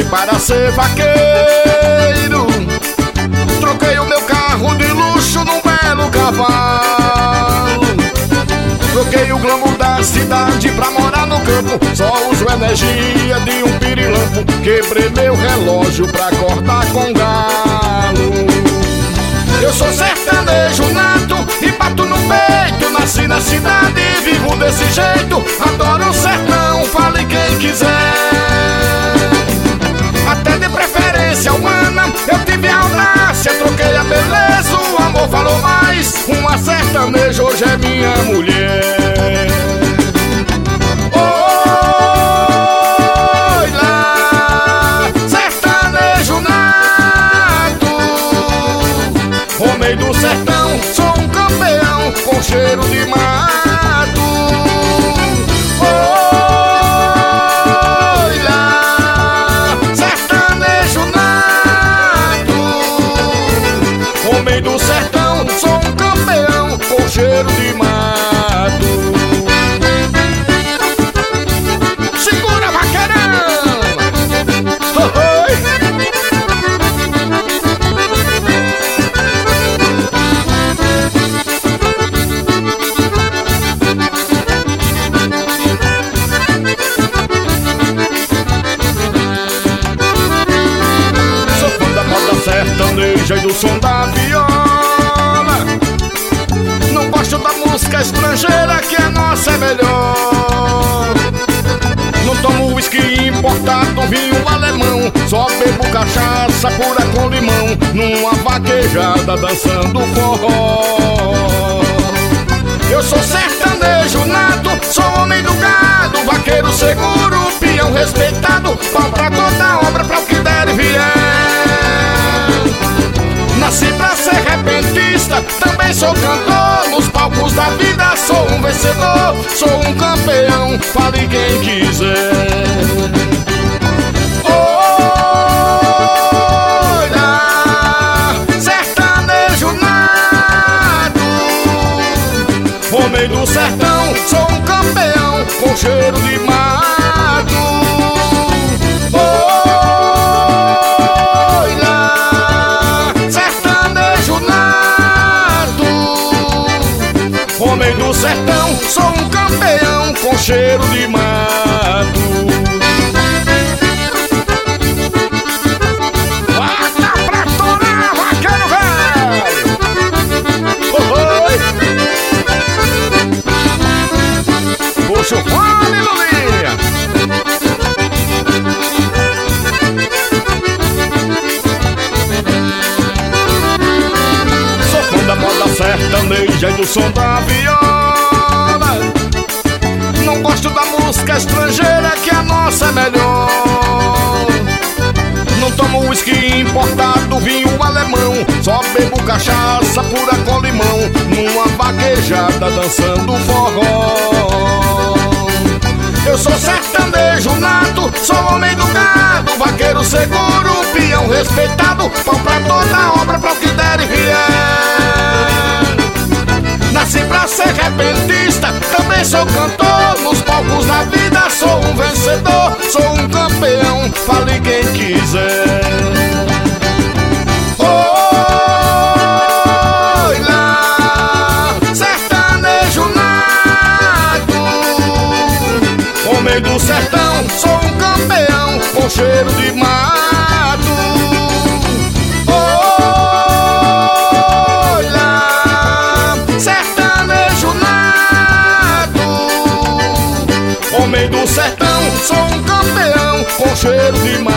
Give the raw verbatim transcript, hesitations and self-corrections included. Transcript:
para ser vaqueiro. Troquei o meu carro de luxo num belo cavalo. Troquei o glamour da cidade pra morar no campo. Só uso energia de um pirilampo. Quebrei meu relógio pra acordar com galo. Eu sou sertanejo nato e bato no peito. Nasci na cidade e vivo desse jeito. Adoro o sertão, fale quem quiser. Até de preferência humana eu tive a audácia. Troquei a beleza, o amor falou mais. Uma sertaneja hoje é minha mulher. Oi lá, sertanejo nato, homem do sertão, sou um campeão com cheiro de mato. Oi lá, sertanejo nato, homem do sertão, sou um campeão com cheiro de mato. Segura, vaqueirão! Oh, oi. Sou fã da moda sertaneja e do som da viola. Não gosto da música estrangeira, que a nossa é melhor. Não tomo whisky importado, vinho alemão. Só bebo cachaça pura com limão, numa vaquejada dançando forró. Eu sou sertanejo nato, sou homem do gado, vaqueiro seguro, peão respeitado, pau pra toda obra, pra o que der e vier. Nasci pra ser repentista, também sou cantor. Nos palcos da vida sou um vencedor, sou um campeão, fale quem quiser. Olha, sertanejo nato, homem do sertão, sou um campeão com cheiro de mato. Homem do sertão, sou um campeão com cheiro de mato. Bata pra torar, vaqueiro velho! Oi! Puxa o fone, Lulinha! Sou fã da moda sertaneja e do som da viola. Não gosto da música estrangeira, que a nossa é melhor. Não tomo whisky importado, vinho alemão. Só bebo cachaça pura com limão, numa vaquejada dançando forró. Eu sou sertanejo nato, sou homem do gado, vaqueiro seguro, peão respeitado, pau pra toda obra, pra o que der e vier. Nasci pra ser repentista, também sou cantor. Nos palcos da vida sou um vencedor, sou um campeão, fale quem quiser. Oi lá, sertanejo nato, homem do sertão, sou um campeão com cheiro de mato. Homem do sertão, sou um campeão com cheiro de mato.